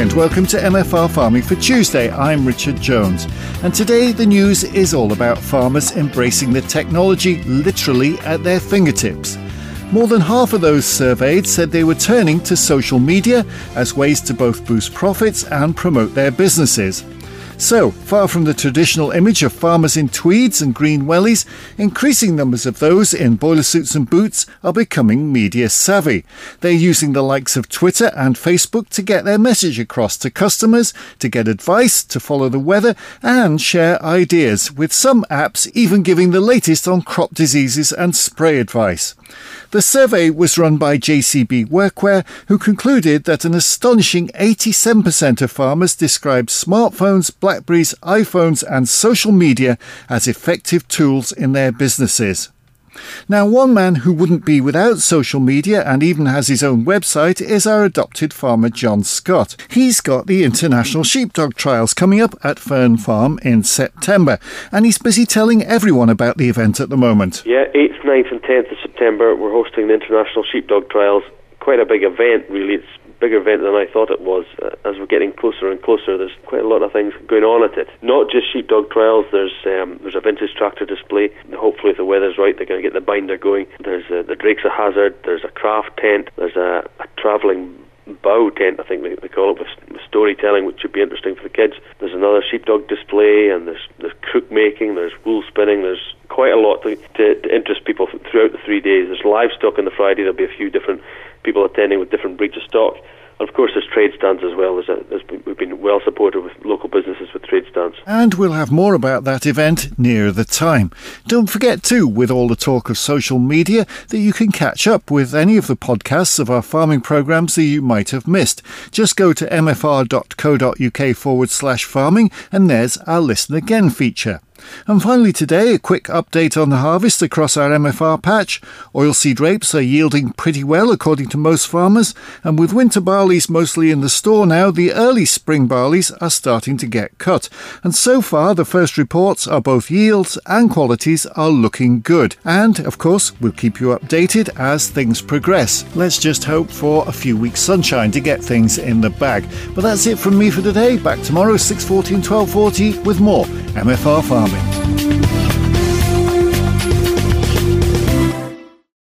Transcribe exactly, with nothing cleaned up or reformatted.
and welcome to M F R Farming for Tuesday. I'm Richard Jones, and today the news is all about farmers embracing the technology literally at their fingertips. More than half of those surveyed said they were turning to social media as ways to both boost profits and promote their businesses. So, far from the traditional image of farmers in tweeds and green wellies, increasing numbers of those in boiler suits and boots are becoming media savvy. They're using the likes of Twitter and Facebook to get their message across to customers, to get advice, to follow the weather, and share ideas, with some apps even giving the latest on crop diseases and spray advice. The survey was run by J C B Workwear, who concluded that an astonishing eighty-seven percent of farmers described smartphones, Blackberries, iPhones and social media as effective tools in their businesses. Now, one man who wouldn't be without social media and even has his own website is our adopted farmer John Scott. He's got the International Sheepdog Trials coming up at Fern Farm in September, and he's busy telling everyone about the event at the moment. Yeah, eighth, ninth and tenth of September we're hosting the International Sheepdog Trials. Quite a big event, really. It's a bigger event than I thought it was. Uh, as we're getting closer and closer, there's quite a lot of things going on at it. Not just sheepdog trials, there's um, there's a vintage tractor display. Hopefully if the weather's right, they're going to get the binder going. There's uh, the Drake's a Hazard, there's a craft tent, there's a, a travelling bow tent, I think they, they call it, with, with storytelling, which should be interesting for the kids. There's another sheepdog display, and there's, there's crook making, there's wool spinning, there's quite a lot to, to, to interest people throughout the three days. There's livestock on the Friday, there'll be a few different people attending with different breeds of stock. And of course, there's trade stands as well. There's a, there's, we've been well supported with local businesses with trade stands. And we'll have more about that event nearer the time. Don't forget too, with all the talk of social media, that you can catch up with any of the podcasts of our farming programmes that you might have missed. Just go to mfr.co.uk forward slash farming, and there's our Listen Again feature. And finally today, a quick update on the harvest across our M F R patch. Oilseed rapes are yielding pretty well according to most farmers, and with winter barleys mostly in the store now, the early spring barleys are starting to get cut. And so far, the first reports are both yields and qualities are looking good. And, of course, we'll keep you updated as things progress. Let's just hope for a few weeks sunshine to get things in the bag. But that's it from me for today. Back tomorrow, six fourteen, twelve forty with more M F R Farming.